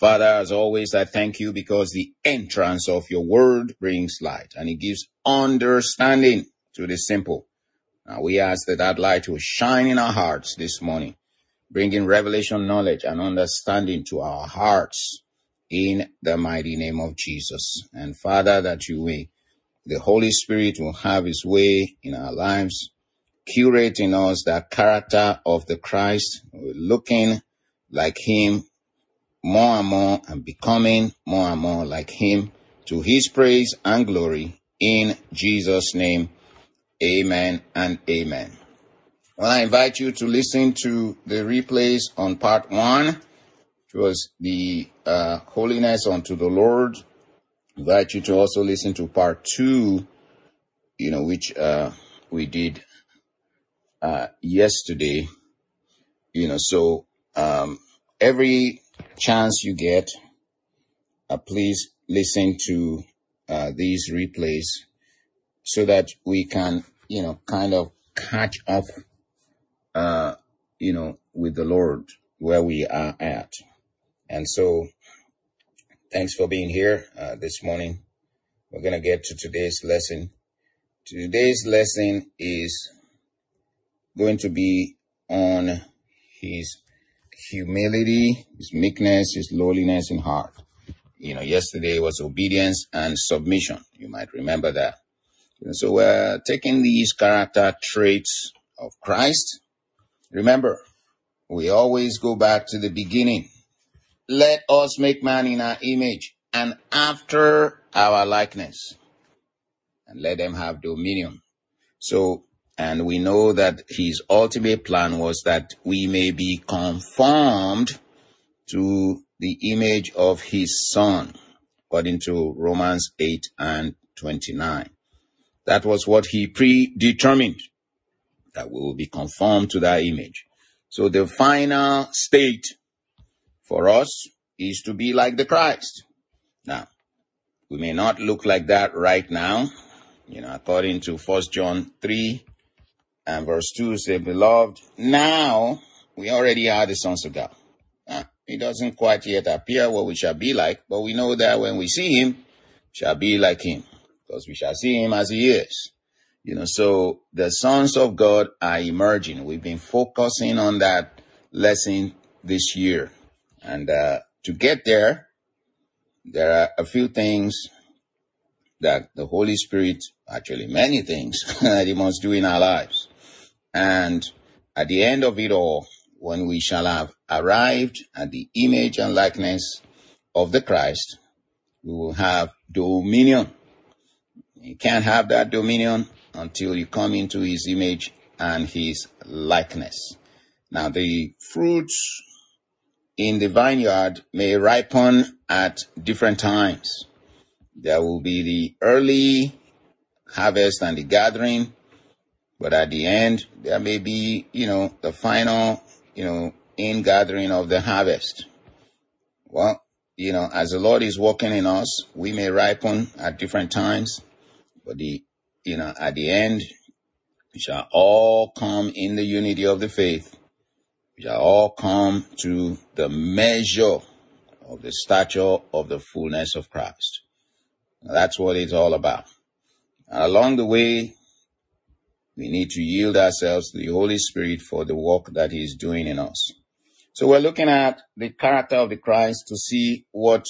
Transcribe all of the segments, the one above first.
Father, as always, I thank you because the entrance of your word brings light and it gives understanding to the simple. Now we ask that light will shine in our hearts this morning, bringing revelation, knowledge, and understanding to our hearts in the mighty name of Jesus. And Father, that the Holy Spirit will have his way in our lives, curate in us that character of the Christ, looking like him more and more and becoming more and more like him, to his praise and glory in Jesus' name. Amen and amen. Well, I invite you to listen to the replays on part 1, which was the holiness unto the Lord. I invite you to also listen to part 2, which we did yesterday. So every chance you get, please listen to these replays so that we can, kind of catch up, with the Lord where we are at. And so thanks for being here this morning. We're going to get to today's lesson. Today's lesson is going to be on his humility, his meekness, his lowliness in heart. Yesterday was obedience and submission. You might remember that. So we're taking these character traits of Christ. Remember, we always go back to the beginning. Let us make man in our image and after our likeness, and let them have dominion. So, and we know that his ultimate plan was that we may be conformed to the image of his Son, according to Romans 8 and 29. That was what he predetermined, that we will be conformed to that image. So the final state for us is to be like the Christ. Now, we may not look like that right now. According to 1 John 3 and verse 2, say, beloved, now we already are the sons of God. It doesn't quite yet appear what we shall be like, but we know that when we see him, we shall be like him, because we shall see him as he is. So the sons of God are emerging. We've been focusing on that lesson this year. And to get there are a few things that the Holy Spirit, actually many things, that he must do in our lives. And at the end of it all, when we shall have arrived at the image and likeness of the Christ, we will have dominion. You can't have that dominion until you come into his image and his likeness. Now, the fruits in the vineyard may ripen at different times. There will be the early harvest and the gathering, but at the end, there may be, the final, ingathering of the harvest. Well, as the Lord is working in us, we may ripen at different times, but at the end, we shall all come in the unity of the faith. We shall all come to the measure of the stature of the fullness of Christ. Now, that's what it's all about. And along the way, we need to yield ourselves to the Holy Spirit for the work that he is doing in us. So we're looking at the character of the Christ to see what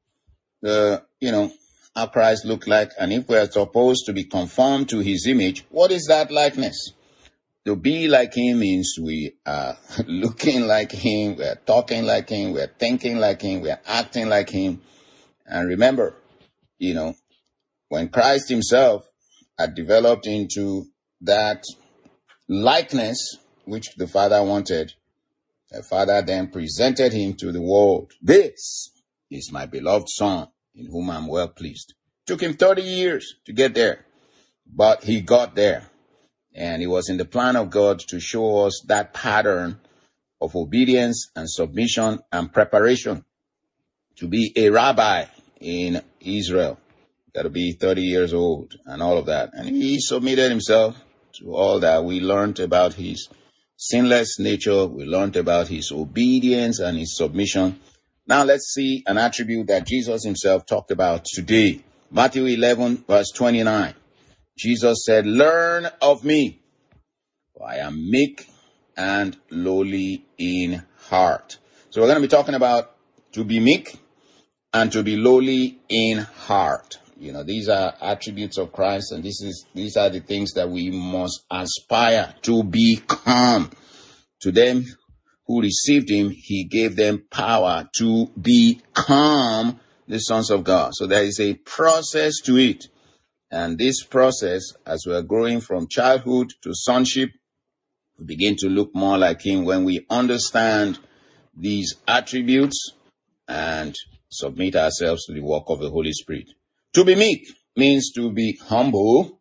how Christ looked like, and if we're supposed to be conformed to his image, what is that likeness? To be like him means we are looking like him, we're talking like him, we're thinking like him, we're acting like him. And remember, when Christ himself had developed into that likeness which the Father wanted, the Father then presented him to the world. This is my beloved Son, in whom I'm well pleased. Took him 30 years to get there, but he got there. And it was in the plan of God to show us that pattern of obedience and submission and preparation to be a rabbi in Israel. Got to be 30 years old and all of that. And he submitted himself to all that. We learned about his sinless nature. We learned about his obedience and his submission. Now let's see an attribute that Jesus himself talked about today. Matthew 11, verse 29. Jesus said, "Learn of me, for I am meek and lowly in heart." So we're going to be talking about to be meek and to be lowly in heart. These are attributes of Christ, and these are the things that we must aspire to become. To them who received him, he gave them power to become the sons of God. So there is a process to it. And this process, as we are growing from childhood to sonship, we begin to look more like him when we understand these attributes and submit ourselves to the work of the Holy Spirit. To be meek means to be humble,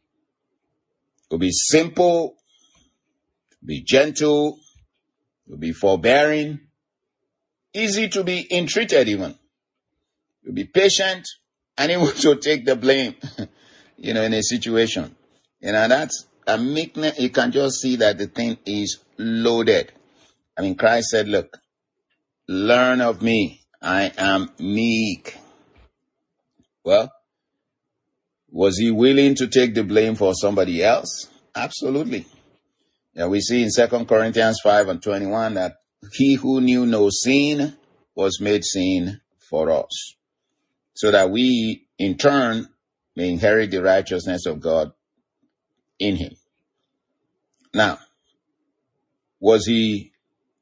to be simple, to be gentle, to be forbearing, easy to be entreated even, to be patient, and even to take the blame, in a situation. That's a meekness. You can just see that the thing is loaded. Christ said, look, learn of me. I am meek. Well, was he willing to take the blame for somebody else? Absolutely. We see in 2 Corinthians 5 and 21 that he who knew no sin was made sin for us, so that we, in turn, may inherit the righteousness of God in him. Now, was he,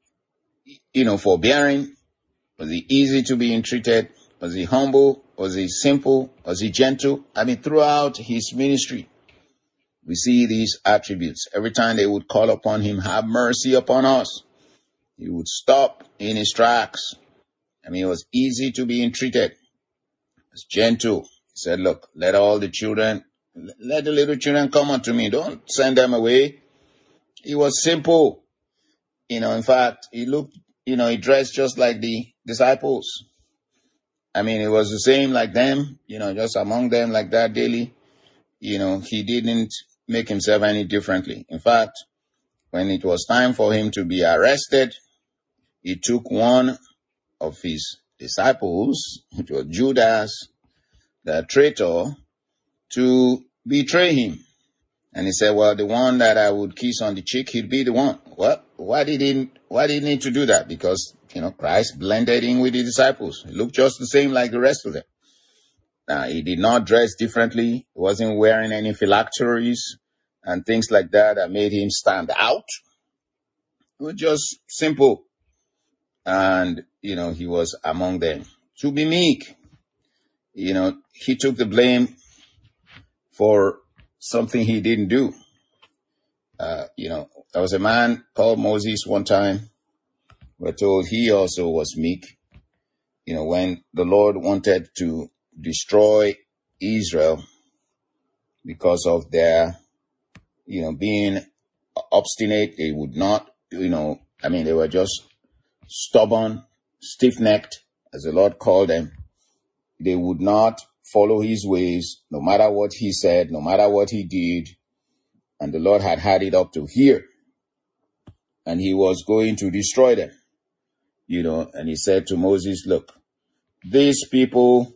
forbearing? Was he easy to be entreated? Was he humble? Was he simple? Was he gentle? Throughout his ministry, we see these attributes. Every time they would call upon him, have mercy upon us, he would stop in his tracks. It was easy to be entreated. He was gentle. He said, look, let the little children come unto me. Don't send them away. He was simple. In fact, he looked, he dressed just like the disciples. He was the same like them, just among them like that daily. He didn't make himself any differently. In fact, when it was time for him to be arrested, he took one of his disciples, which was Judas, the traitor, to betray him. And he said, well, the one that I would kiss on the cheek, he'd be the one. Well, why did he need to do that? Because, Christ blended in with the disciples. He looked just the same like the rest of them. Now, he did not dress differently. He wasn't wearing any phylacteries and things like that made him stand out. It was just simple. And, he was among them. To be meek, he took the blame for something he didn't do. There was a man called Moses one time. We're told he also was meek. When the Lord wanted to destroy Israel because of their, being obstinate, they would not, they were just stubborn, stiff-necked, as the Lord called them. They would not follow his ways, no matter what he said, no matter what he did. And the Lord had it up to here. And he was going to destroy them. And he said to Moses, look, these people,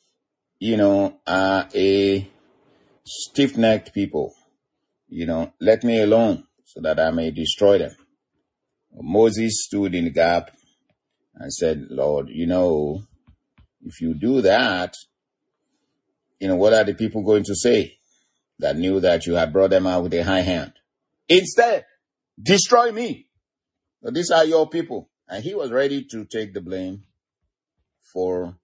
are a stiff-necked people. Let me alone so that I may destroy them. Moses stood in the gap and said, Lord, if you do that, what are the people going to say that knew that you had brought them out with a high hand? Instead, destroy me. So these are your people. And he was ready to take the blame for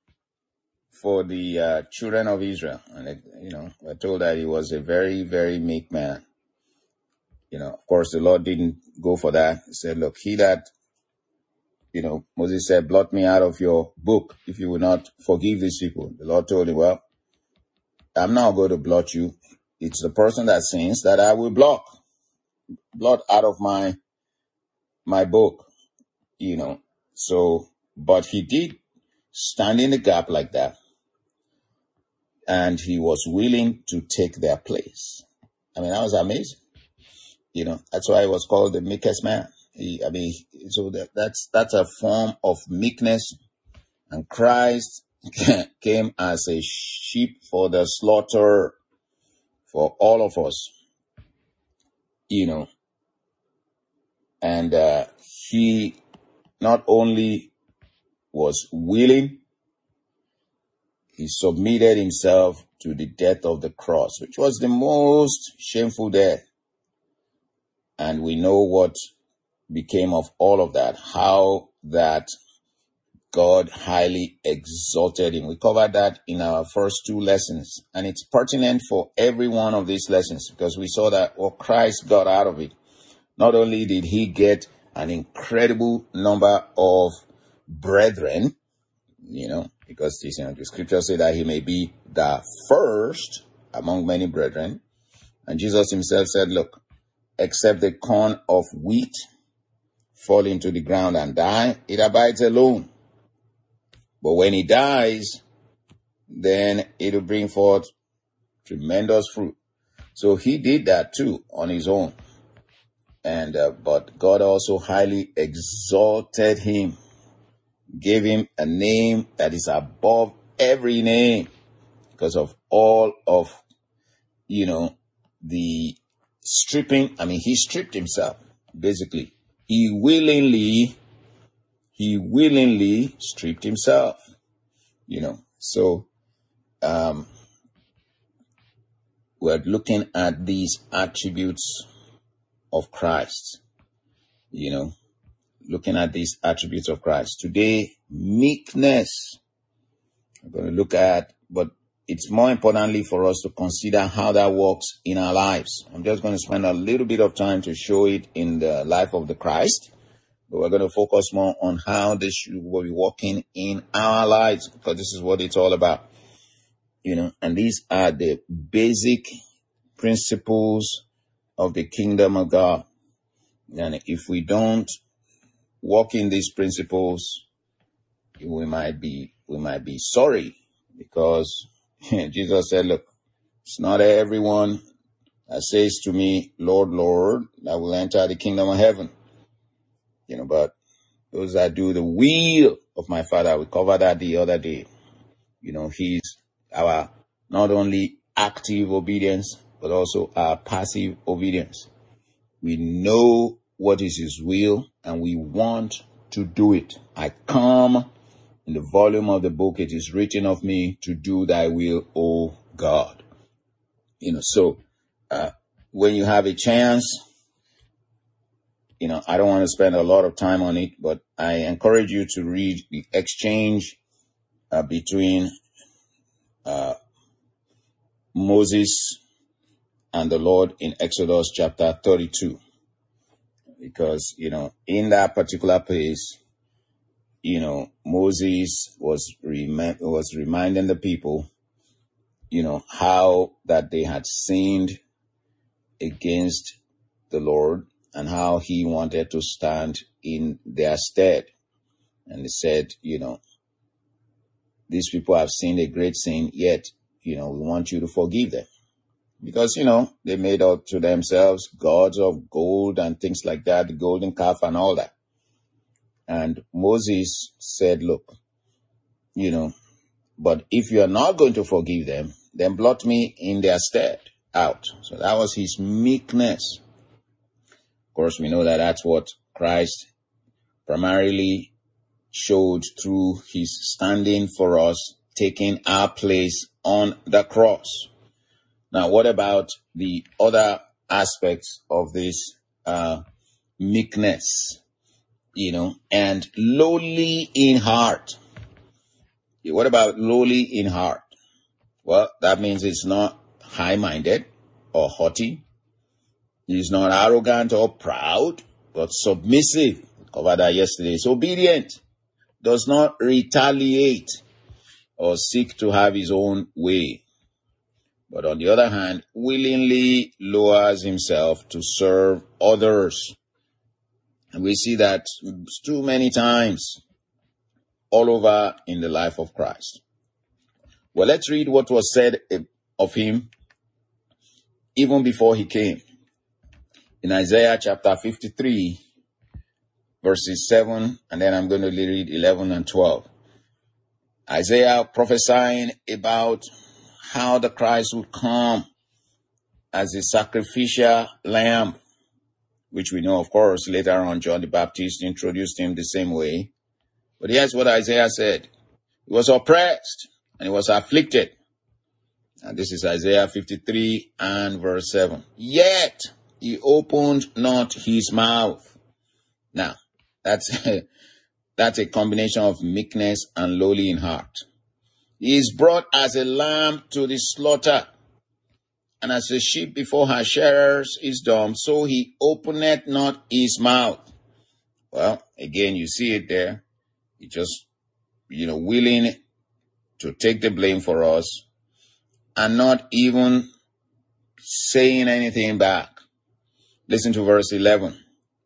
the children of Israel. And, we're told that he was a very, very meek man. Of course, the Lord didn't go for that. He said, look, he that, Moses said, blot me out of your book if you will not forgive these people. The Lord told him, well, I'm not going to blot you. It's the person that sins that I will blot out of my book, So, but he did stand in the gap like that. And he was willing to take their place. That was amazing. That's why he was called the meekest man. So that's a form of meekness. And Christ came as a sheep for the slaughter for all of us, and he not only was willing, he submitted himself to the death of the cross, which was the most shameful death. And we know what became of all of that, how that God highly exalted him. We covered that in our first two lessons, and it's pertinent for every one of these lessons, because we saw that what Christ got out of it. Not only did he get an incredible number of brethren, because the scriptures say that he may be the first among many brethren. And Jesus himself said, look, except the corn of wheat fall into the ground and die, it abides alone. But when it dies, then it will bring forth tremendous fruit. So he did that too on his own. And but God also highly exalted him, gave him a name that is above every name, because of all of, the stripping. He stripped himself, basically. He willingly stripped himself, So, we're looking at these attributes of Christ, looking at these attributes of Christ. Today, meekness, we're going to look at, but it's more importantly for us to consider how that works in our lives. I'm just going to spend a little bit of time to show it in the life of the Christ, but we're going to focus more on how this should be working in our lives, because this is what it's all about, and these are the basic principles of the kingdom of God. And if we don't walk in these principles, we might be sorry, because Jesus said, look, it's not everyone that says to me, Lord, Lord, that will enter the kingdom of heaven. But those that do the will of my Father, we covered that the other day. He's our not only active obedience, but also our passive obedience. We know what is his will, and we want to do it. I come, in the volume of the book, it is written of me to do thy will, O God. So when you have a chance, I don't want to spend a lot of time on it, but I encourage you to read the exchange between Moses and the Lord in Exodus chapter 32. Because, in that particular place, Moses was reminding the people, how that they had sinned against the Lord, and how he wanted to stand in their stead. And he said, these people have sinned a great sin, yet, we want you to forgive them. Because, they made up to themselves gods of gold and things like that, the golden calf and all that. And Moses said, look, but if you are not going to forgive them, then blot me in their stead out. So that was his meekness. Of course, we know that that's what Christ primarily showed through his standing for us, taking our place on the cross. Now, what about the other aspects of this meekness, and lowly in heart? What about lowly in heart? Well, that means it's not high-minded or haughty. He's not arrogant or proud, but submissive. We covered that yesterday. He's obedient, does not retaliate or seek to have his own way. But on the other hand, willingly lowers himself to serve others. And we see that too many times all over in the life of Christ. Well, let's read what was said of him even before he came. In Isaiah chapter 53, verses 7, and then I'm going to read 11 and 12. Isaiah prophesying about how the Christ would come as a sacrificial lamb, which we know, of course, later on John the Baptist introduced him the same way. But here's what Isaiah said. He was oppressed and he was afflicted. And this is Isaiah 53 and verse 7. Yet he opened not his mouth. Now, that's a combination of meekness and lowly in heart. He is brought as a lamb to the slaughter, and as a sheep before her shearers is dumb, so he openeth not his mouth. Well, again, you see it there. He just, willing to take the blame for us and not even saying anything back. Listen to verse 11.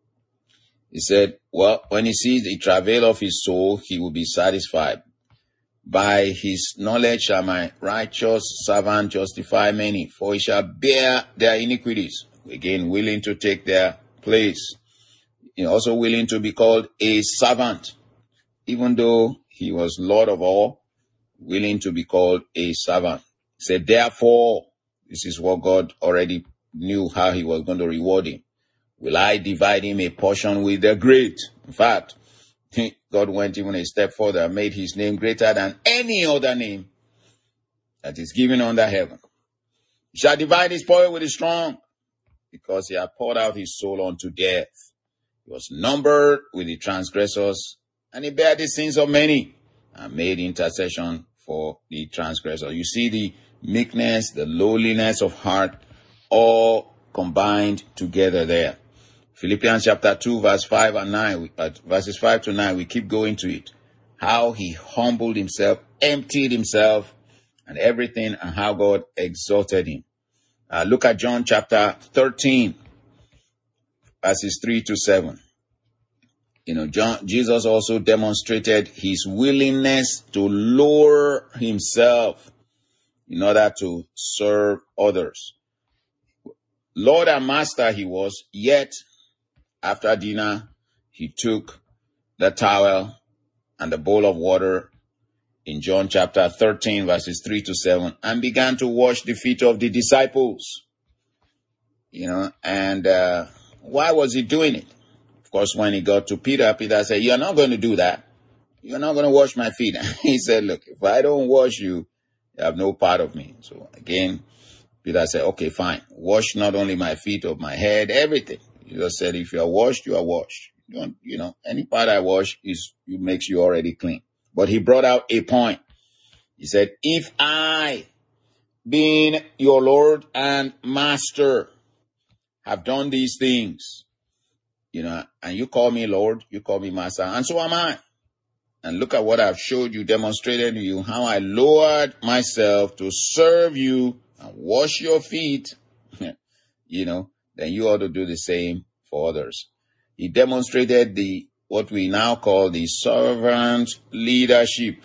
He said, well, when he sees the travail of his soul, he will be satisfied. By his knowledge shall my righteous servant justify many, for he shall bear their iniquities. Again, willing to take their place. Also willing to be called a servant. Even though he was Lord of all, willing to be called a servant. He said, therefore, this is what God already knew how he was going to reward him. Will I divide him a portion with the great? In fact, God went even a step further and made his name greater than any other name that is given under heaven. He shall divide his spoil with the strong, because he hath poured out his soul unto death. He was numbered with the transgressors, and he bare the sins of many, and made intercession for the transgressor. You see the meekness, the lowliness of heart, all combined together there. Philippians chapter 2, verse 5 and 9, verses 5 to 9, we keep going to it. How he humbled himself, emptied himself, and everything, and how God exalted him. Look at John chapter 13, verses 3 to 7. Jesus also demonstrated his willingness to lower himself in order to serve others. Lord and Master he was, yet after dinner, he took the towel and the bowl of water in John chapter 13, verses 3 to 7, and began to wash the feet of the disciples. And why was he doing it? Of course, when he got to Peter, Peter said, you're not going to do that. You're not going to wash my feet. He said, look, if I don't wash you, you have no part of me. So again, Peter said, okay, fine. Wash not only my feet, but my head, everything. He just said, if you are washed, you are washed. Any part I wash it makes you already clean. But he brought out a point. He said, if I, being your Lord and Master, have done these things, and you call me Lord, you call me Master, and so am I. And look at what I've showed you, demonstrated to you, how I lowered myself to serve you and wash your feet, then you ought to do the same for others. He demonstrated what we now call the servant leadership.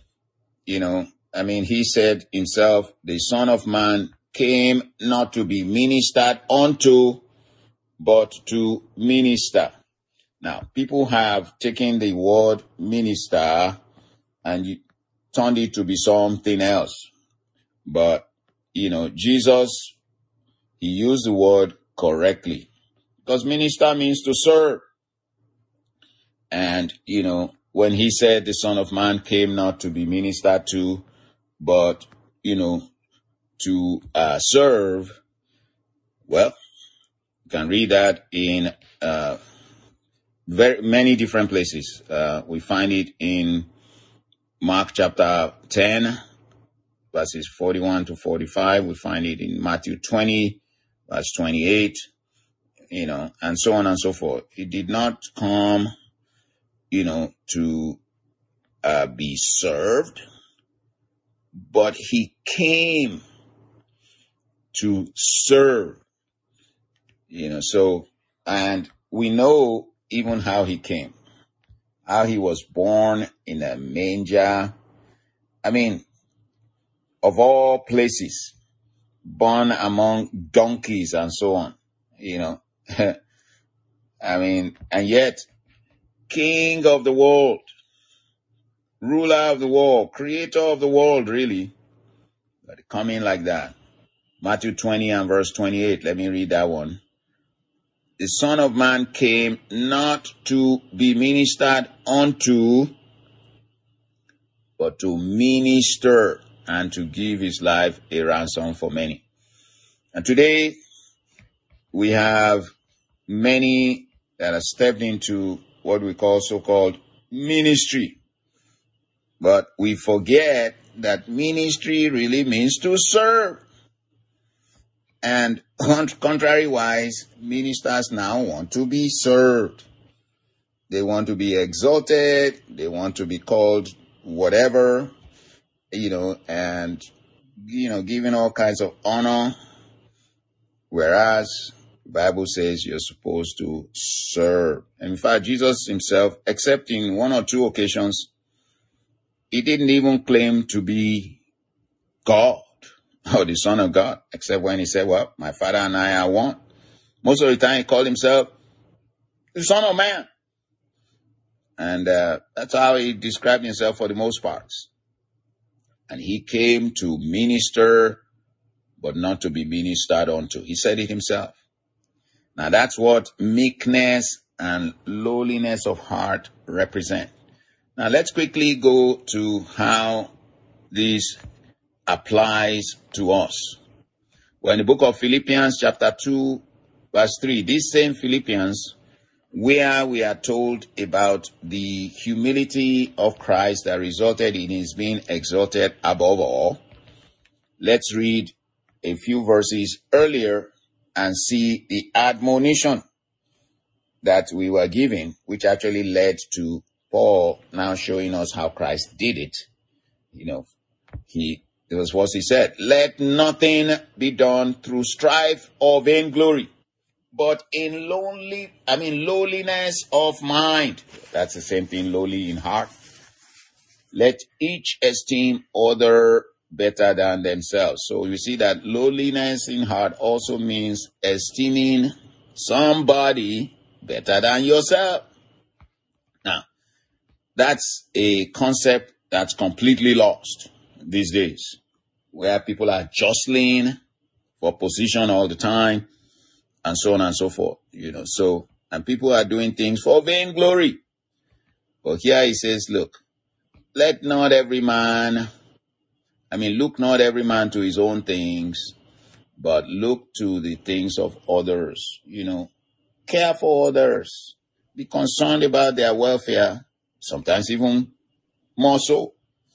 He said himself, the Son of Man came not to be ministered unto, but to minister. Now, people have taken the word minister and turned it to be something else. But, Jesus, he used the word correctly. Because minister means to serve. And, when he said the Son of Man came not to be ministered to, but, to serve, well, you can read that in very many different places. We find it in Mark chapter 10, verses 41 to 45. We find it in Matthew 20, verse 28, and so on and so forth. He did not come, to be served, but he came to serve, and we know even how he came, how he was born in a manger. Of all places, born among donkeys and so on, and yet King of the world, ruler of the world, creator of the world, really. But coming like that. Matthew 20 and verse 28. Let me read that one. The Son of Man came not to be ministered unto, but to minister and to give his life a ransom for many. And today, we have many that have stepped into what we call so-called ministry. But we forget that ministry really means to serve. And contrary-wise, ministers now want to be served. They want to be exalted. They want to be called whatever, and, given all kinds of honor. Whereas the Bible says you're supposed to serve. And in fact, Jesus himself, except in one or two occasions, he didn't even claim to be God or the Son of God, except when he said, well, my Father and I are one. Most of the time he called himself the Son of Man. And that's how he described himself for the most part. And he came to minister, but not to be ministered unto. He said it himself. Now that's what meekness and lowliness of heart represent. Now let's quickly go to how this applies to us. Well, in the book of Philippians chapter 2 verse 3, this same Philippians, where we are told about the humility of Christ that resulted in his being exalted above all. Let's read a few verses earlier and see the admonition that we were given, which actually led to Paul now showing us how Christ did it. It was what he said, let nothing be done through strife or vainglory, but in lowliness of mind. That's the same thing, lowly in heart. Let each esteem other better than themselves. So you see that lowliness in heart also means esteeming somebody better than yourself. Now, that's a concept that's completely lost these days, where people are jostling for position all the time, and so on and so forth, and people are doing things for vainglory. But here he says, look not every man to his own things, but look to the things of others, care for others, be concerned about their welfare, sometimes even more so,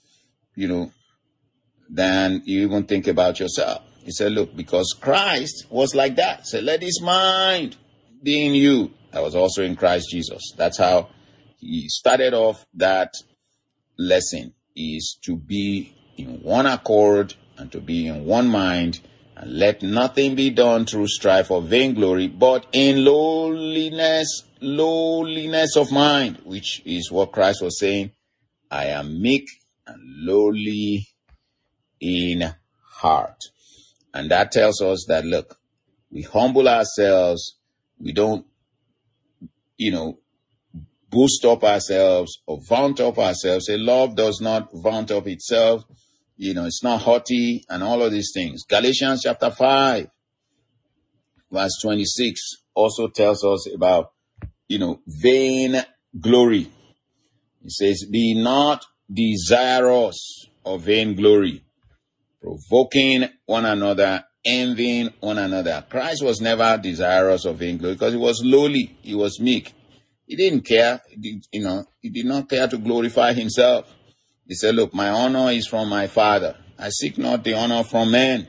than you even think about yourself. He said, look, because Christ was like that. He said, let his mind be in you. That was also in Christ Jesus. That's how he started off that lesson, is to be in one accord and to be in one mind, and let nothing be done through strife or vainglory, but in lowliness of mind, which is what Christ was saying, I am meek and lowly in heart. And that tells us that, look, we humble ourselves. We don't, boost up ourselves or vaunt up ourselves. A love does not vaunt up itself. It's not haughty and all of these things. Galatians chapter 5, verse 26 also tells us about, vain glory. It says, be not desirous of vain glory, provoking one another, envying one another. Christ was never desirous of vainglory because he was lowly. He was meek. He didn't care. He did not care to glorify himself. He said, look, my honor is from my Father. I seek not the honor from men.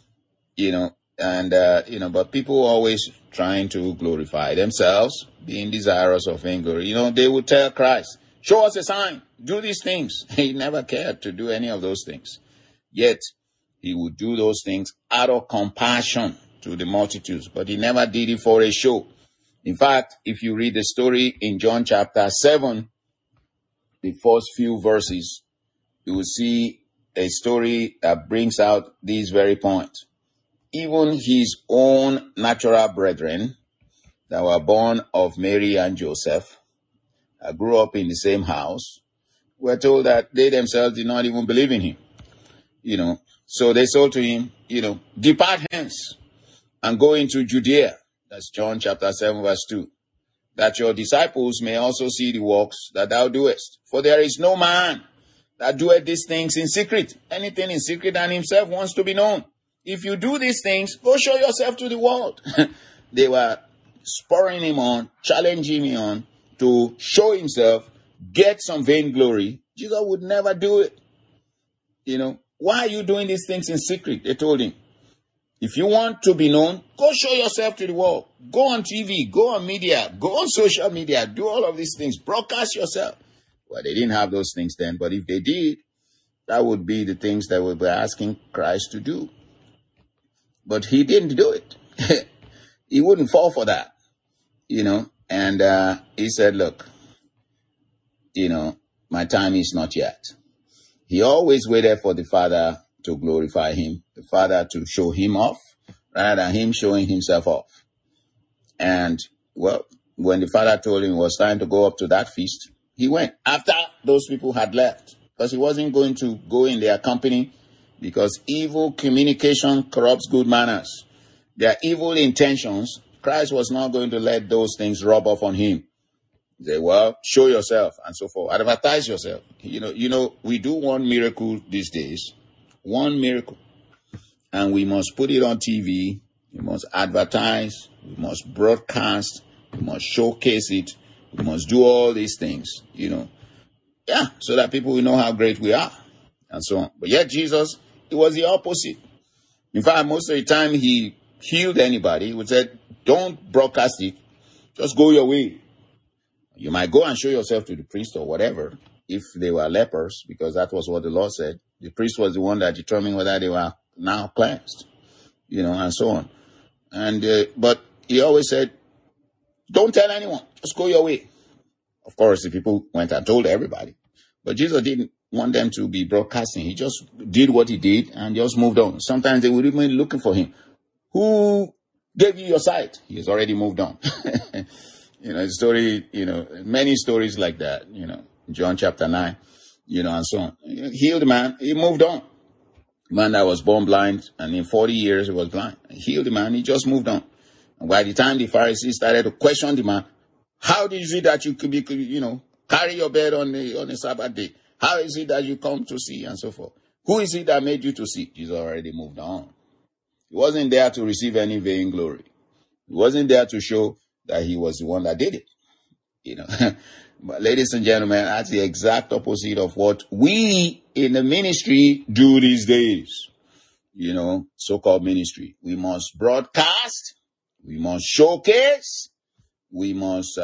But people always trying to glorify themselves, being desirous of vainglory. They would tell Christ, show us a sign, do these things. He never cared to do any of those things. Yet, he would do those things out of compassion to the multitudes, but he never did it for a show. In fact, if you read the story in John chapter 7, the first few verses, you will see a story that brings out these very points. Even his own natural brethren that were born of Mary and Joseph, grew up in the same house, were told that they themselves did not even believe in him. So they told to him, depart hence and go into Judea. That's John chapter 7 verse 2. That your disciples may also see the works that thou doest. For there is no man that doeth these things in secret. Anything in secret and himself wants to be known. If you do these things, go show yourself to the world. They were spurring him on, challenging him on to show himself, get some vainglory. Jesus would never do it. Why are you doing these things in secret? They told him. If you want to be known, go show yourself to the world. Go on TV, go on media, go on social media, do all of these things. Broadcast yourself. Well, they didn't have those things then, but if they did, that would be the things that we were asking Christ to do. But he didn't do it. He wouldn't fall for that, and he said, look, my time is not yet. He always waited for the Father to glorify him, the Father to show him off, rather than him showing himself off. And, well, when the Father told him it was time to go up to that feast, he went after those people had left, because he wasn't going to go in their company, because evil communication corrupts good manners. Their evil intentions, Christ was not going to let those things rub off on him. Say, well, show yourself and so forth. Advertise yourself. We do one miracle these days. One miracle. And we must put it on TV. We must advertise. We must broadcast. We must showcase it. We must do all these things, so that people will know how great we are and so on. But yet Jesus, it was the opposite. In fact, most of the time he healed anybody, he would say, don't broadcast it. Just go your way. You might go and show yourself to the priest or whatever, if they were lepers, because that was what the law said. The priest was the one that determined whether they were now cleansed, and so on. And but he always said, don't tell anyone, just go your way. Of course, the people went and told everybody. But Jesus didn't want them to be broadcasting. He just did what he did and just moved on. Sometimes they would even be looking for him. Who gave you your sight? He's already moved on. Story, many stories like that, John chapter 9, and so on. Healed man, he moved on. Man that was born blind, and in 40 years he was blind. Healed the man, he just moved on. And by the time the Pharisees started to question the man, how did it that you could be, carry your bed on the Sabbath day? How is it that you come to see and so forth? Who is it that made you to see? Jesus already moved on. He wasn't there to receive any vainglory. He wasn't there to show that he was the one that did it. But ladies and gentlemen, that's the exact opposite of what we in the ministry do these days. So-called ministry. We must broadcast. We must showcase. We must,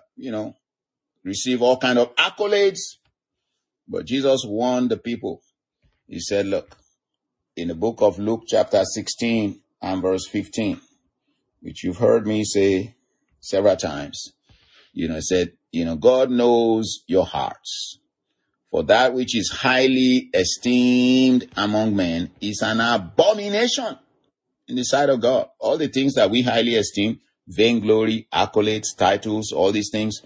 receive all kind of accolades. But Jesus warned the people. He said, look, in the book of Luke chapter 16 and verse 15, which you've heard me say several times, it said, God knows your hearts. For that which is highly esteemed among men is an abomination in the sight of God. All the things that we highly esteem, vainglory, accolades, titles, all these things,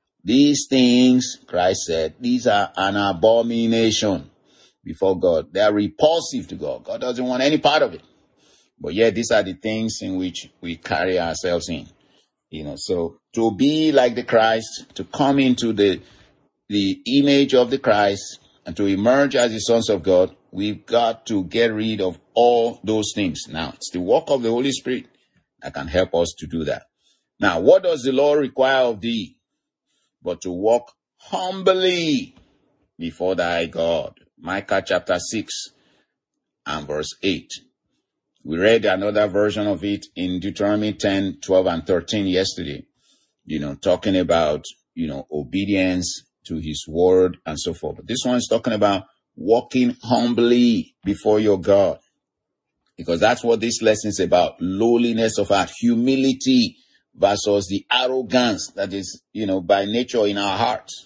Christ said, these are an abomination before God. They are repulsive to God. God doesn't want any part of it. But yet these are the things in which we carry ourselves in. So to be like the Christ, to come into the image of the Christ, and to emerge as the sons of God, we've got to get rid of all those things. Now, it's the work of the Holy Spirit that can help us to do that. Now, what does the Lord require of thee? But to walk humbly before thy God. Micah chapter 6 and verse 8. We read another version of it in Deuteronomy 10, 12, and 13 yesterday, talking about, obedience to his word and so forth. But this one is talking about walking humbly before your God, because that's what this lesson is about. Lowliness of heart, humility versus the arrogance that is, by nature in our hearts,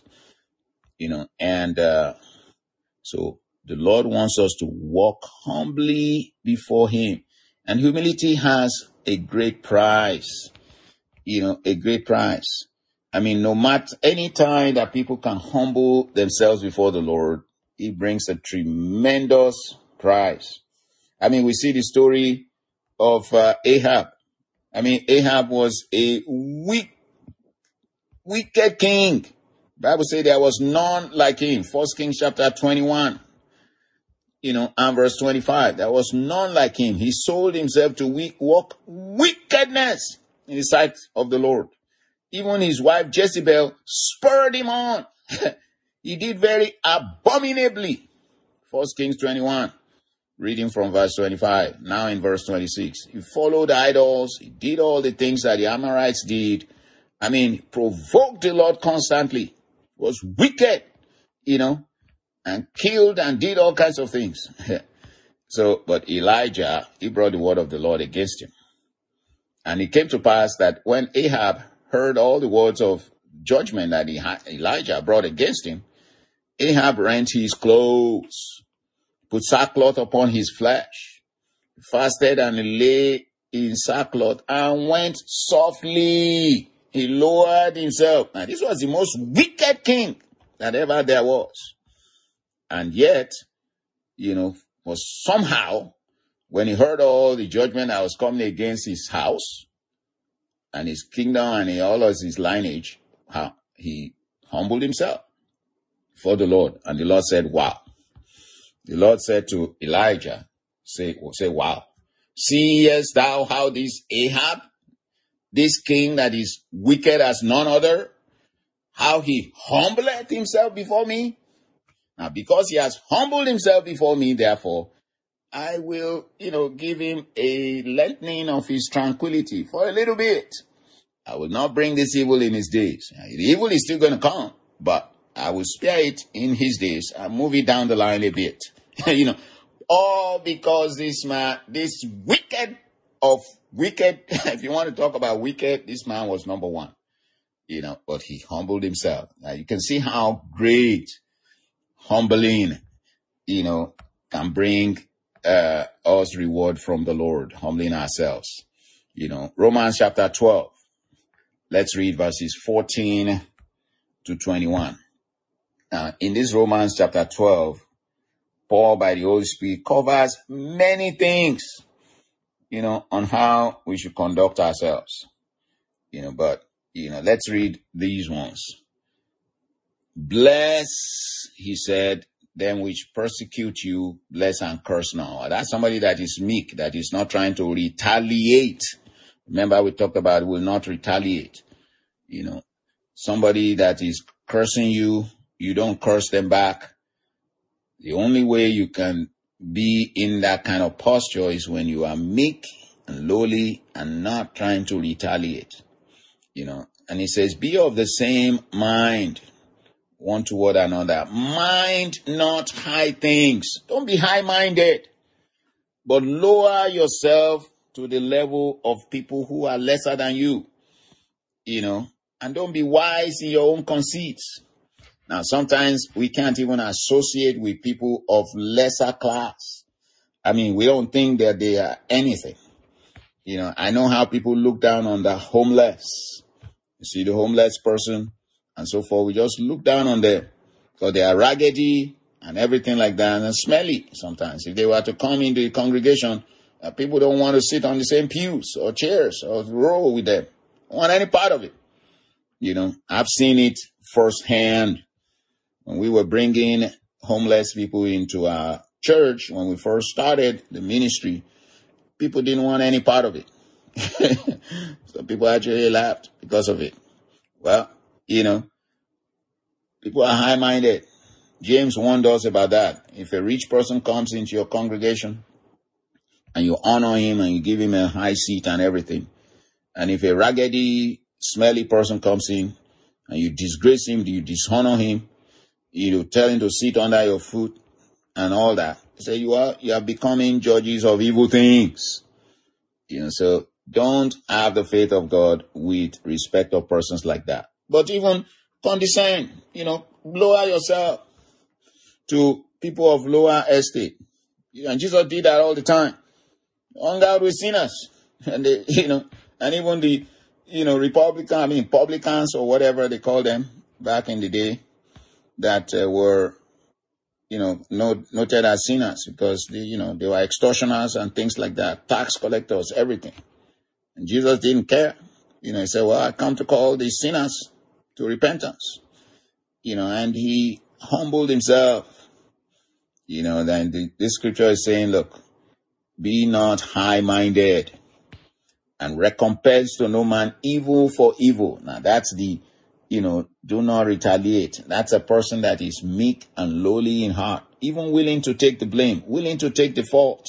so the Lord wants us to walk humbly before him. And humility has a great price, a great price. I mean, no matter any time that people can humble themselves before the Lord, it brings a tremendous prize. I mean, we see the story of Ahab. I mean, Ahab was a wicked king. Bible says there was none like him. 1 Kings chapter 21, and verse 25. There was none like him. He sold himself to work wickedness in the sight of the Lord. Even his wife Jezebel spurred him on. He did very abominably. 1 Kings 21, reading from verse 25. Now in verse 26. He followed idols. He did all the things that the Amorites did. I mean, provoked the Lord constantly. Was wicked, and killed and did all kinds of things. But Elijah, he brought the word of the Lord against him. And it came to pass that when Ahab heard all the words of judgment that Elijah brought against him, Ahab rent his clothes, put sackcloth upon his flesh, fasted and lay in sackcloth, and went softly. He lowered himself. Now, this was the most wicked king that ever there was. And yet, was somehow, when he heard all the judgment that was coming against his house and his kingdom and all of his lineage, he humbled himself for the Lord. And the Lord said, wow. The Lord said to Elijah, say, wow. Seest thou how this Ahab, this king that is wicked as none other, how he humbled himself before me? Now, because he has humbled himself before me, therefore, I will, give him a lengthening of his tranquility for a little bit. I will not bring this evil in his days. The evil is still going to come, but I will spare it in his days and move it down the line a bit. All because this man, this wicked, if you want to talk about wicked, this man was number one, but he humbled himself. Now you can see how great humbling, can bring us reward from the Lord, humbling ourselves. Romans chapter 12. Let's read verses 14 to 21. In this Romans chapter 12, Paul, by the Holy Spirit, covers many things, on how we should conduct ourselves. But let's read these ones. Bless, he said, them which persecute you, bless and curse now. That's somebody that is meek, that is not trying to retaliate. Remember, we talked about will not retaliate. Somebody that is cursing you, you don't curse them back. The only way you can be in that kind of posture is when you are meek and lowly and not trying to retaliate. And he says, be of the same mind one toward another. Mind not high things. Don't be high-minded, but lower yourself to the level of people who are lesser than you, and don't be wise in your own conceits. Now, sometimes we can't even associate with people of lesser class. I mean, we don't think that they are anything. I know how people look down on the homeless. You see the homeless person and so forth. We just look down on them because they are raggedy and everything like that and smelly sometimes. If they were to come into the congregation, people don't want to sit on the same pews or chairs or row with them. Don't want any part of it. I've seen it firsthand when we were bringing homeless people into our church. When we first started the ministry, people didn't want any part of it. So people actually laughed because of it. Well, people are high-minded. James warned us about that. If a rich person comes into your congregation and you honor him and you give him a high seat and everything, and if a raggedy, smelly person comes in and you disgrace him, you dishonor him, you tell him to sit under your foot and all that, say you are becoming judges of evil things. So don't have the faith of God with respect of persons like that. But even condescend, lower yourself to people of lower estate. And Jesus did that all the time. Hung out with sinners. And and even the publicans or whatever they call them back in the day that were, noted as sinners because they were extortioners and things like that, tax collectors, everything. And Jesus didn't care. He said, well, I come to call these sinners to repentance. And he humbled himself. Then this scripture is saying, look, be not high-minded and recompense to no man evil for evil. Now that's the, do not retaliate. That's a person that is meek and lowly in heart, even willing to take the blame, willing to take the fault.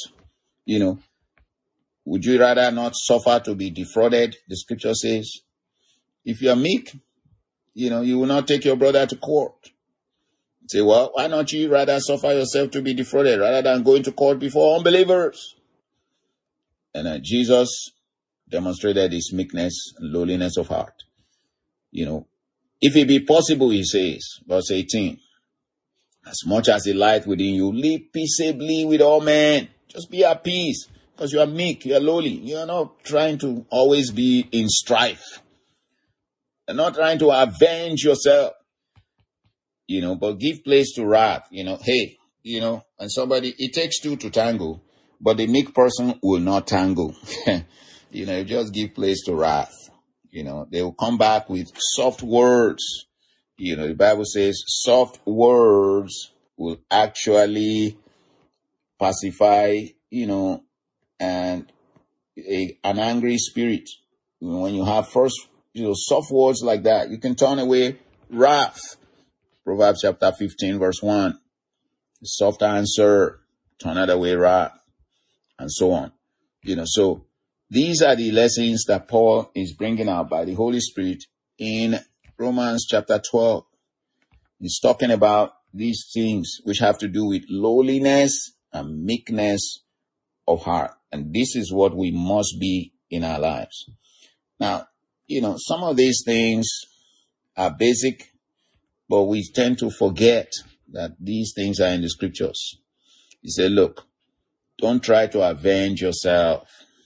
Would you rather not suffer to be defrauded? The scripture says, if you are meek, you will not take your brother to court. Say, well, why not you rather suffer yourself to be defrauded rather than going to court before unbelievers? And Jesus demonstrated his meekness and lowliness of heart. If it be possible, he says, verse 18, as much as the light within you, live peaceably with all men. Just be at peace because you are meek, you are lowly. You are not trying to always be in strife. You're not trying to avenge yourself, but give place to wrath. And somebody, it takes two to tango, but the meek person will not tango. Just give place to wrath. They will come back with soft words. The Bible says soft words will actually pacify, and an angry spirit. When you have first, soft words like that, you can turn away wrath. Proverbs chapter 15, verse 1. Soft answer, turn away wrath, and so on. So these are the lessons that Paul is bringing out by the Holy Spirit in Romans chapter 12. He's talking about these things which have to do with lowliness and meekness of heart. And this is what we must be in our lives. Now, some of these things are basic, but we tend to forget that these things are in the scriptures. He said, look, don't try to avenge yourself.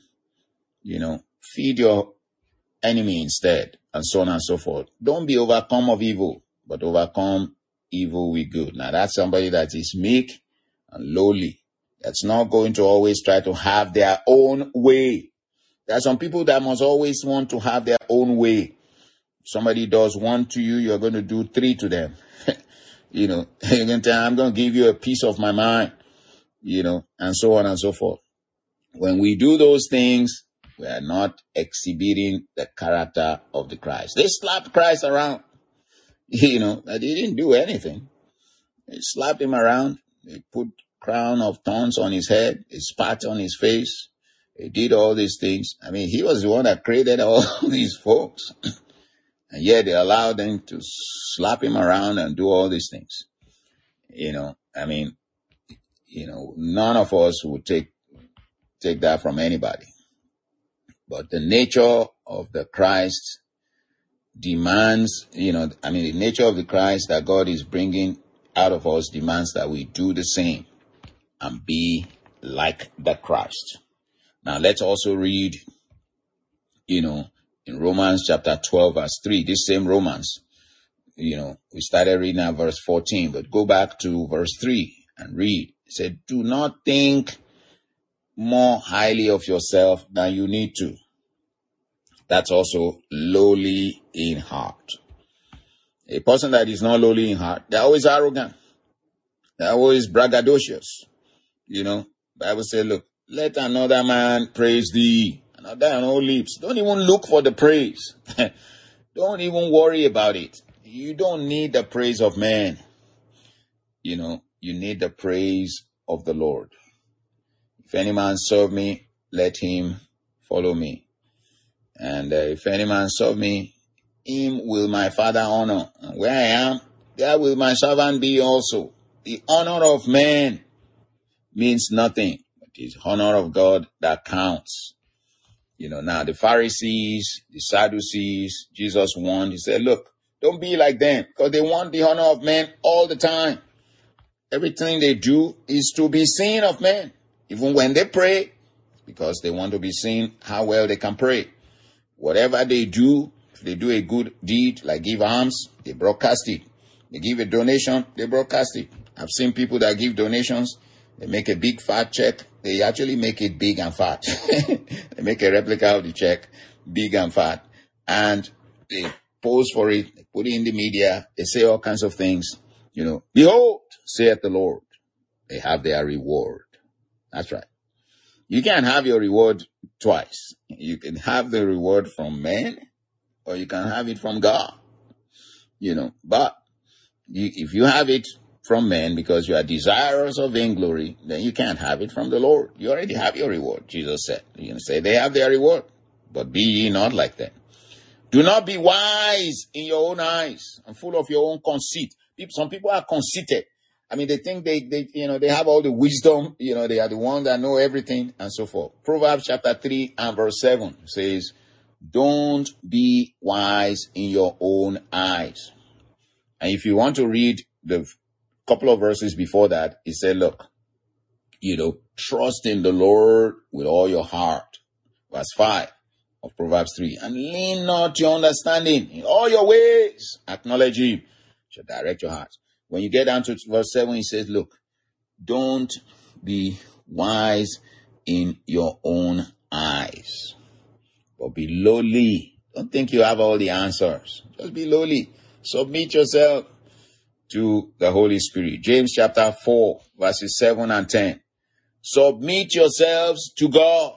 Feed your enemy instead, and so on and so forth. Don't be overcome of evil, but overcome evil with good. Now that's somebody that is meek and lowly. That's not going to always try to have their own way. There are some people that must always want to have their own way. Somebody does one to you, you're going to do three to them. You're going to tell, I'm going to give you a piece of my mind, and so on and so forth. When we do those things, we are not exhibiting the character of the Christ. They slapped Christ around. They didn't do anything. They slapped him around. They put crown of thorns on his head. They spat on his face. They did all these things. He was the one that created all these folks. And yet they allowed them to slap him around and do all these things. None of us would take that from anybody. But the nature of the Christ demands, the nature of the Christ that God is bringing out of us demands that we do the same and be like the Christ. Now let's also read, in Romans chapter 12, verse 3, this same Romans, we started reading at verse 14, but go back to verse 3 and read. It said, do not think more highly of yourself than you need to. That's also lowly in heart. A person that is not lowly in heart, they're always arrogant. They're always braggadocious. Bible says, look, let another man praise thee. Another on all lips. Don't even look for the praise. Don't even worry about it. You don't need the praise of man. You need the praise of the Lord. If any man serve me, let him follow me. And if any man serve me, him will my Father honor. And where I am, there will my servant be also. The honor of man means nothing. It is honor of God that counts. Now the Pharisees, the Sadducees, Jesus warned. He said, look, don't be like them because they want the honor of men all the time. Everything they do is to be seen of men. Even when they pray, because they want to be seen how well they can pray. Whatever they do, if they do a good deed, like give alms, they broadcast it. They give a donation, they broadcast it. I've seen people that give donations, they make a big fat check. They actually make it big and fat. They make a replica of the check, big and fat. And they pose for it, they put it in the media, they say all kinds of things. Behold, saith the Lord, they have their reward. That's right. You can't have your reward twice. You can have the reward from men, or you can have it from God. But if you have it from men because you are desirous of vainglory, then you can't have it from the Lord. You already have your reward, Jesus said. You're going to say they have their reward, but be ye not like them. Do not be wise in your own eyes and full of your own conceit. Some people are conceited. I mean, they think they have all the wisdom, they are the ones that know everything and so forth. Proverbs chapter 3 and verse 7 says, don't be wise in your own eyes. And if you want to read the couple of verses before that, it said, look, trust in the Lord with all your heart. Verse 5 of Proverbs 3. And lean not to your understanding. In all your ways, acknowledge him. Shall direct your heart. When you get down to verse 7, he says, look, don't be wise in your own eyes, but be lowly. Don't think you have all the answers. Just be lowly. Submit yourself to the Holy Spirit. James chapter 4, verses 7 and 10. Submit yourselves to God.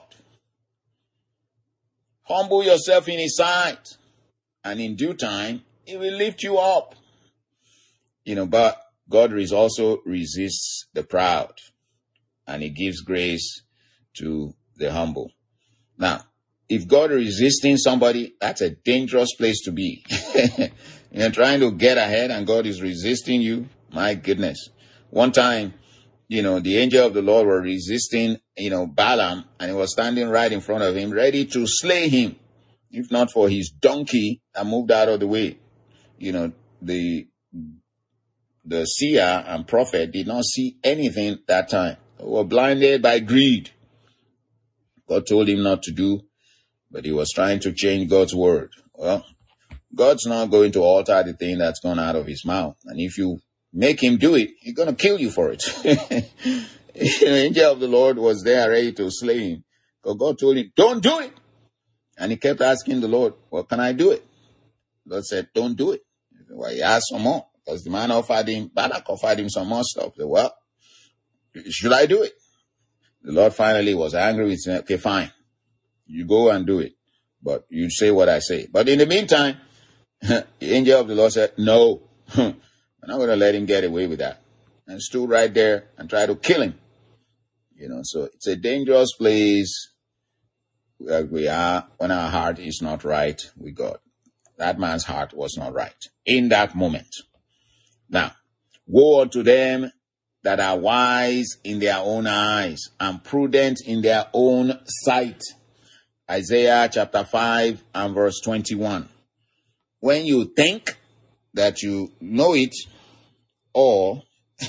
Humble yourself in his sight, and in due time, he will lift you up. But God also resists the proud, and he gives grace to the humble. Now, if God is resisting somebody, that's a dangerous place to be. You're trying to get ahead and God is resisting you. My goodness. One time, the angel of the Lord were resisting, Balaam, and he was standing right in front of him, ready to slay him. If not for his donkey that moved out of the way. The seer and prophet did not see anything that time. They were blinded by greed. God told him not to do, but he was trying to change God's word. Well, God's not going to alter the thing that's gone out of his mouth. And if you make him do it, he's going to kill you for it. The angel of the Lord was there ready to slay him. But God told him, don't do it. And he kept asking the Lord, well, can I do it? The Lord said, don't do it. Well, he asked some more. Because the man Balak offered him some more stuff. He said, well, should I do it? The Lord finally was angry with him. Okay, fine. You go and do it. But you say what I say. But in the meantime, the angel of the Lord said, no, I'm not going to let him get away with that. And stood right there and tried to kill him. So it's a dangerous place where we are when our heart is not right with God. That man's heart was not right in that moment. Now, woe unto them that are wise in their own eyes and prudent in their own sight. Isaiah chapter 5 and verse 21. When you think that you know it all,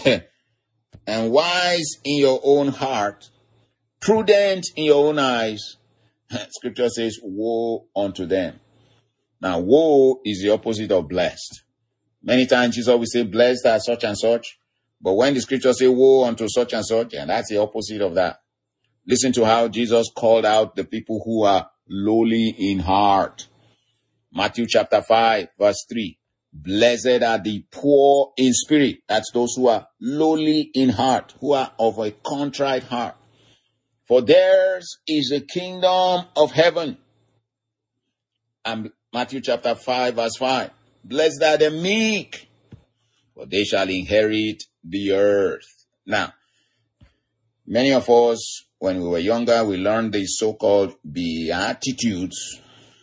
and wise in your own heart, prudent in your own eyes, Scripture says, woe unto them. Now, woe is the opposite of blessed. Many times Jesus will say, blessed are such and such. But when the scriptures say, woe unto such and such, and that's the opposite of that. Listen to how Jesus called out the people who are lowly in heart. Matthew chapter 5, verse 3. Blessed are the poor in spirit. That's those who are lowly in heart, who are of a contrite heart. For theirs is the kingdom of heaven. And Matthew chapter 5, verse 5. Blessed are the meek, for they shall inherit the earth. Now, many of us, when we were younger, we learned these so-called beatitudes,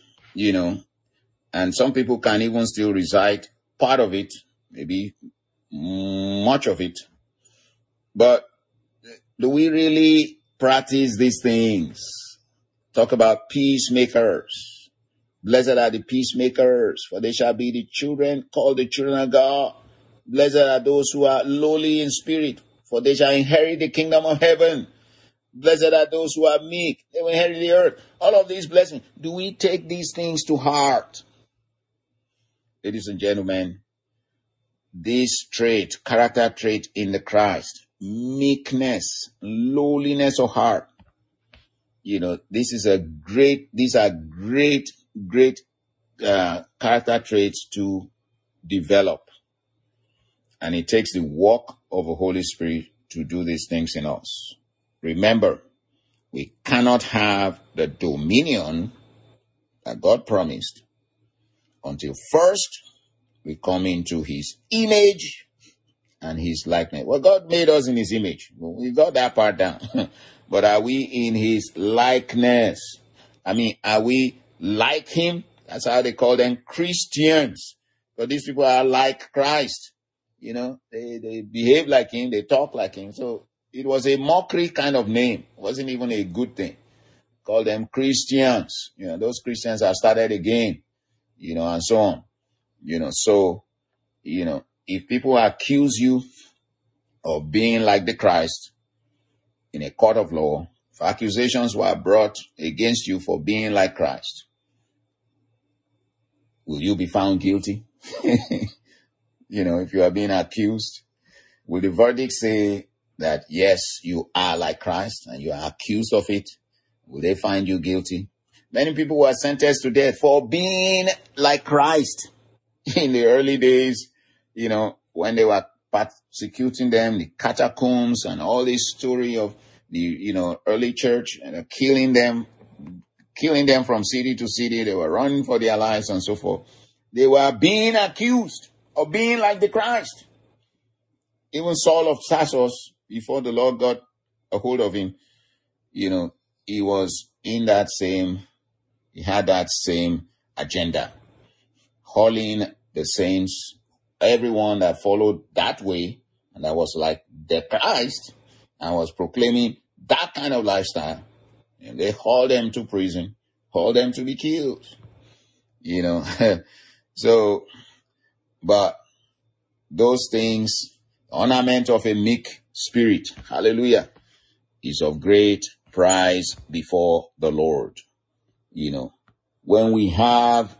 and some people can even still recite part of it, maybe much of it. But do we really practice these things? Talk about peacemakers. Blessed are the peacemakers, for they shall be the children, called the children of God. Blessed are those who are lowly in spirit, for they shall inherit the kingdom of heaven. Blessed are those who are meek. They will inherit the earth. All of these blessings. Do we take these things to heart? Ladies and gentlemen, this trait, character trait in the Christ, meekness, lowliness of heart, these are great character traits to develop. And it takes the work of the Holy Spirit to do these things in us. Remember, we cannot have the dominion that God promised until first we come into his image and his likeness. Well, God made us in his image. We got that part down. But are we in his likeness? Are we like him? That's how they call them Christians. But these people are like Christ. They behave like him. They talk like him. So it was a mockery kind of name. It wasn't even a good thing. Call them Christians. Those Christians have started again, and so on. If people accuse you of being like the Christ in a court of law, if accusations were brought against you for being like Christ, will you be found guilty? If you are being accused, will the verdict say that, yes, you are like Christ and you are accused of it? Will they find you guilty? Many people were sentenced to death for being like Christ in the early days, when they were persecuting them, the catacombs and all this story of the, early church and killing them from city to city. They were running for their lives and so forth. They were being accused of being like the Christ. Even Saul of Tarsus, before the Lord got a hold of him, he was in that same, he had that same agenda, hauling the saints, everyone that followed that way, and that was like the Christ, and was proclaiming that kind of lifestyle. And they hauled them to prison, hauled them to be killed, So, but those things, ornament of a meek spirit, hallelujah, is of great price before the Lord. When we have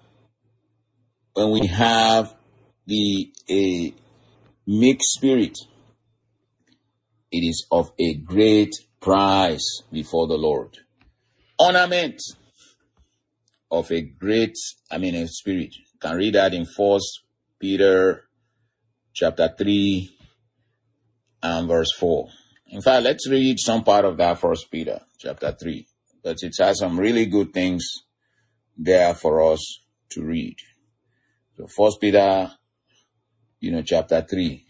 a meek spirit, it is of a great price before the Lord. Ornament of a spirit. You can read that in 1 Peter chapter 3 and verse 4. In fact, let's read some part of that 1 Peter chapter 3. But it has some really good things there for us to read. So 1 Peter, chapter 3.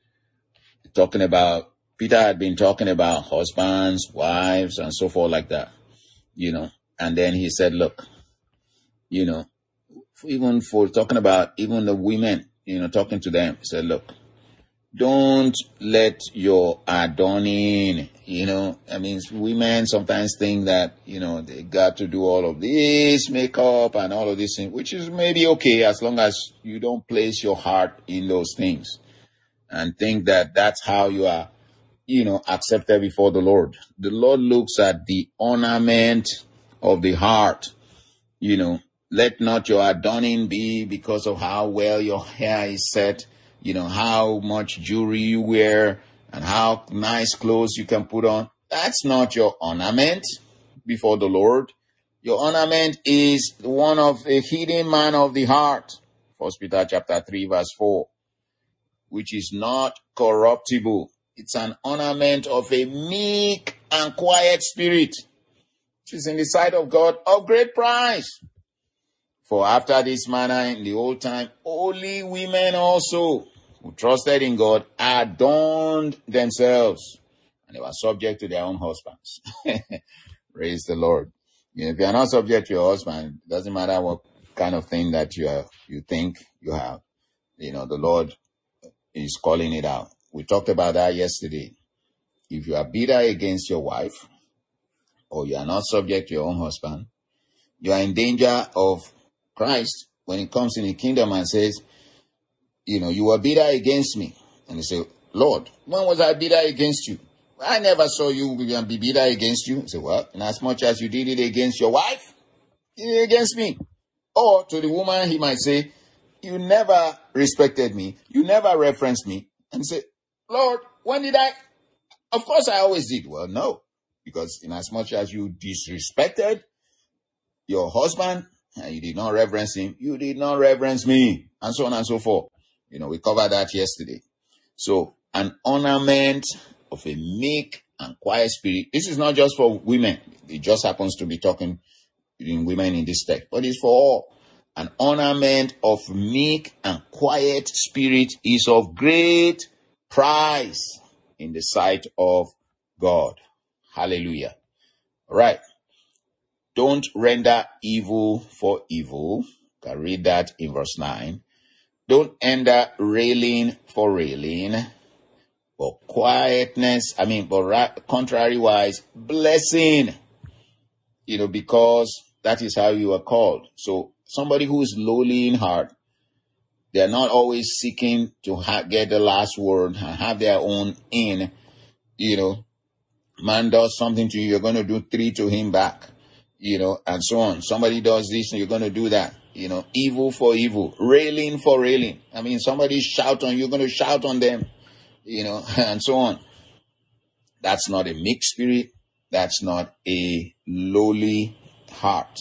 Peter had been talking about husbands, wives, and so forth like that. And then he said, look, even for talking about even the women, talking to them, he said, look, don't let your adorning, women sometimes think that, they got to do all of this makeup and all of these things, which is maybe okay as long as you don't place your heart in those things and think that that's how you are, accepted before the Lord. The Lord looks at the ornament of the heart. Let not your adorning be because of how well your hair is set, how much jewelry you wear and how nice clothes you can put on. That's not your ornament before the Lord. Your ornament is one of a hidden man of the heart. 1 Peter chapter 3 verse 4, which is not corruptible. It's an ornament of a meek and quiet spirit, which is in the sight of God of great price. For after this manner in the old time, holy women also who trusted in God adorned themselves, and they were subject to their own husbands. Praise the Lord. If you are not subject to your husband, it doesn't matter what kind of thing that you think you have. The Lord is calling it out. We talked about that yesterday. If you are bitter against your wife, or you are not subject to your own husband, you are in danger of Christ when he comes in the kingdom and says, you were bitter against me. And you say, Lord, when was I bitter against you? I never saw you be bitter against you. I say, well, in as much as you did it against your wife, you did it against me. Or to the woman, he might say, you never respected me. You never referenced me. And say, Lord, when did I? Of course, I always did. Well, no. Because in as much as you disrespected your husband and you did not reverence him, you did not reverence me. And so on and so forth. We covered that yesterday. So, an ornament of a meek and quiet spirit. This is not just for women. It just happens to be talking in women in this text. But it's for all. An ornament of meek and quiet spirit is of great price in the sight of God. Hallelujah. All right. Don't render evil for evil. You can read that in verse 9. Don't render railing for railing, but contrariwise, blessing, because that is how you are called. So somebody who is lowly in heart, they're not always seeking to get the last word and have their own in, man does something to you, you're going to do 3 to him back, and so on. Somebody does this and you're going to do that. Evil for evil, railing for railing. Somebody shout on you, you're going to shout on them, and so on. That's not a meek spirit. That's not a lowly heart.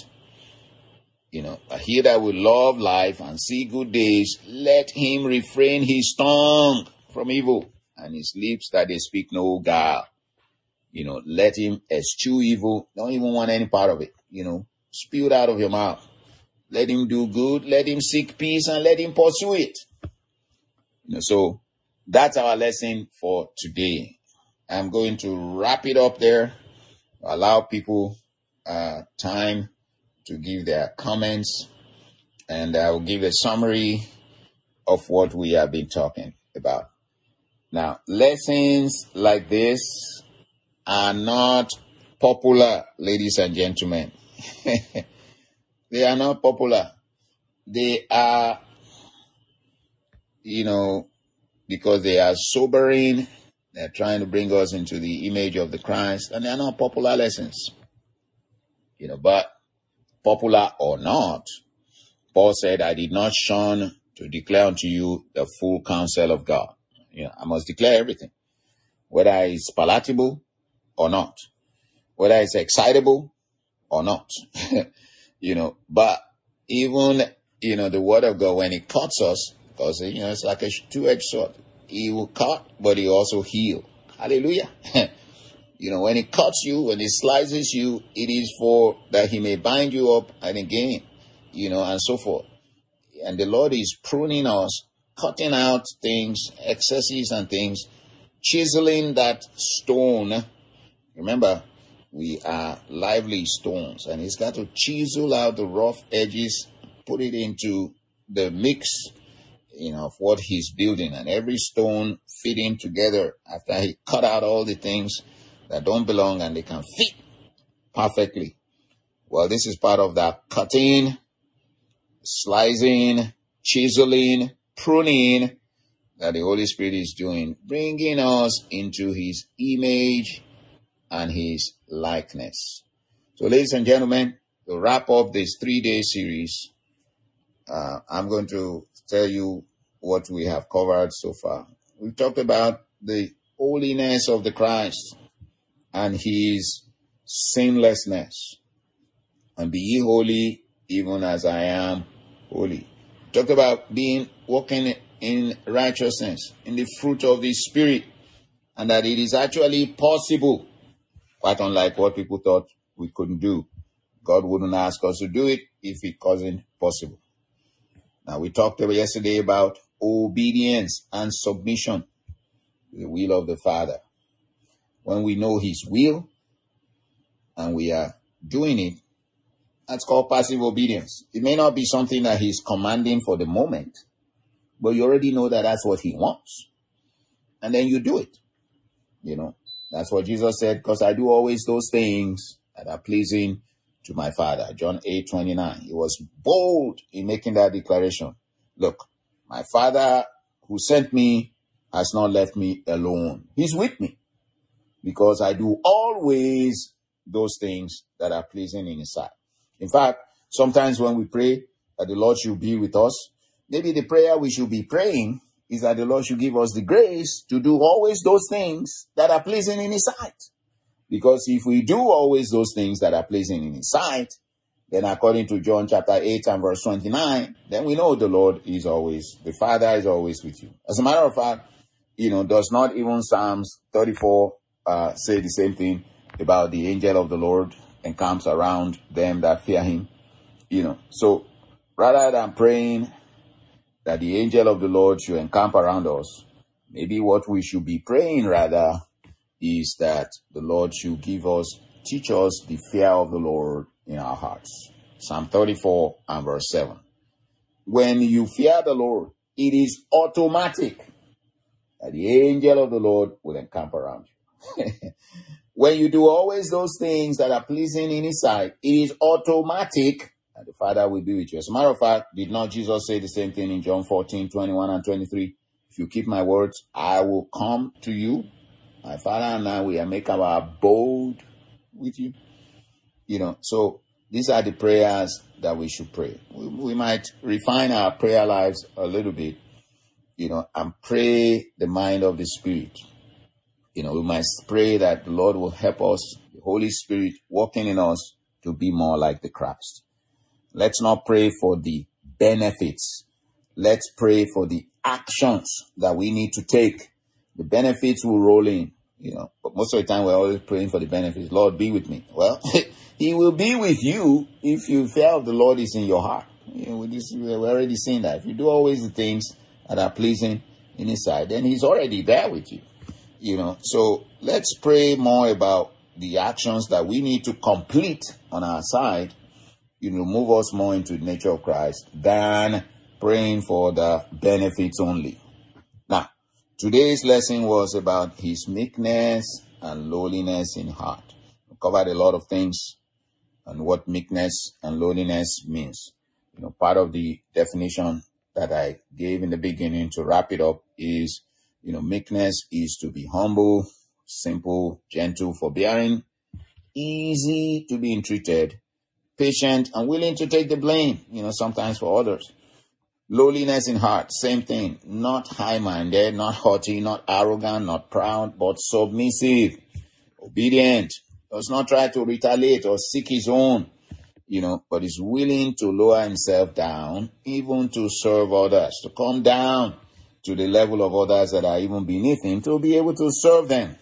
He that will love life and see good days, let him refrain his tongue from evil and his lips that they speak no guile. Let him eschew evil. Don't even want any part of it. Spew it out of your mouth. Let him do good, let him seek peace, and let him pursue it. So that's our lesson for today. I'm going to wrap it up there, allow people time to give their comments, and I will give a summary of what we have been talking about. Now, lessons like this are not popular, ladies and gentlemen. They are not popular. They are, because they are sobering. They're trying to bring us into the image of the Christ, and they're not popular lessons. But popular or not, Paul said, I did not shun to declare unto you the full counsel of God. I must declare everything, whether it's palatable or not, whether it's excitable or not. But even, the word of God, when it cuts us, because, it's like a two-edged sword. He will cut, but he also heal. Hallelujah. When it cuts you, when it slices you, it is for that he may bind you up and again, and so forth. And the Lord is pruning us, cutting out things, excesses and things, chiseling that stone. Remember, we are lively stones, and he's got to chisel out the rough edges, put it into the mix, of what he's building, and every stone fitting together after he cut out all the things that don't belong and they can fit perfectly. Well, this is part of that cutting, slicing, chiseling, pruning that the Holy Spirit is doing, bringing us into his image and his likeness. So, ladies and gentlemen, to wrap up this 3-day series, I'm going to tell you what we have covered so far. We've talked about the holiness of the Christ and his sinlessness. And be ye holy even as I am holy. We talked about walking in righteousness, in the fruit of the Spirit, and that it is actually possible, quite unlike what people thought we couldn't do. God wouldn't ask us to do it if it wasn't possible. Now, we talked yesterday about obedience and submission to the will of the Father. When we know his will and we are doing it, that's called passive obedience. It may not be something that he's commanding for the moment, but you already know that that's what he wants. And then you do it. That's what Jesus said, because I do always those things that are pleasing to my Father. John 8:29. He was bold in making that declaration. Look, my Father who sent me has not left me alone. He's with me. because I do always those things that are pleasing in his sight. In fact, sometimes when we pray that the Lord should be with us, maybe the prayer we should be praying is that the Lord should give us the grace to do always those things that are pleasing in his sight. Because if we do always those things that are pleasing in his sight, then according to John chapter 8 and verse 29, then we know the Father is always with you. As a matter of fact, does not even Psalms 34 say the same thing about the angel of the Lord encamps around them that fear him? So rather than praying that the angel of the Lord should encamp around us, maybe what we should be praying rather is that the Lord should teach us the fear of the Lord in our hearts. Psalm 34 and verse 7. When you fear the Lord, it is automatic that the angel of the Lord will encamp around you. When you do always those things that are pleasing in his sight, it is automatic that the Father will be with you. As a matter of fact, did not Jesus say the same thing in John 14, 21 and 23? If you keep my words, I will come to you. My Father and I will make our abode with you. So these are the prayers that we should pray. We might refine our prayer lives a little bit, and pray the mind of the Spirit. We might pray that the Lord will help us, the Holy Spirit working in us, to be more like the Christ. Let's not pray for the benefits. Let's pray for the actions that we need to take. The benefits will roll in, but most of the time we're always praying for the benefits. Lord, be with me. Well, he will be with you if you feel the Lord is in your heart. We're already seeing that. If you do always the things that are pleasing in his sight, then he's already there with you. So let's pray more about the actions that we need to complete on our side, move us more into the nature of Christ than praying for the benefits only. Now, today's lesson was about his meekness and lowliness in heart. We covered a lot of things and what meekness and lowliness means. Part of the definition that I gave in the beginning to wrap it up is, meekness is to be humble, simple, gentle, forbearing, easy to be entreated, patient, and willing to take the blame, sometimes for others. Lowliness in heart, same thing. Not high-minded, not haughty, not arrogant, not proud, but submissive, obedient. Does not try to retaliate or seek his own, but is willing to lower himself down, even to serve others, to come down to the level of others that are even beneath him, to be able to serve them.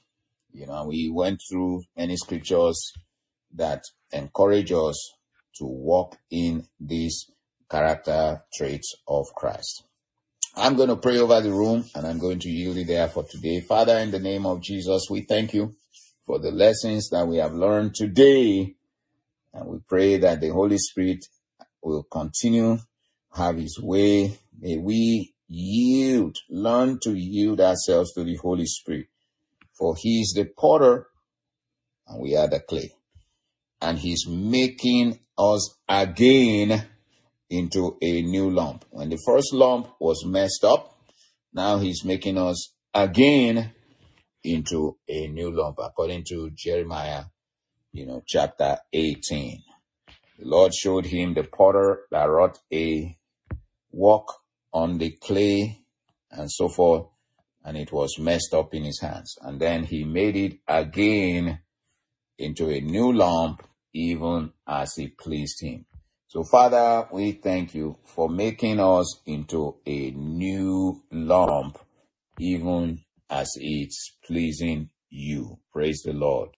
We went through many scriptures that encourage us to walk in these character traits of Christ. I'm going to pray over the room and I'm going to yield it there for today. Father, in the name of Jesus, we thank you for the lessons that we have learned today. And we pray that the Holy Spirit will continue to have his way. May we learn to yield ourselves to the Holy Spirit. For he is the potter and we are the clay. And he's making us again into a new lump. When the first lump was messed up, now he's making us again into a new lump, according to Jeremiah, chapter 18. The Lord showed him the potter that wrought a work on the clay and so forth, and it was messed up in his hands. And then he made it again into a new lump, even as it pleased him. So, Father, we thank you for making us into a new lump, even as it's pleasing you. Praise the Lord.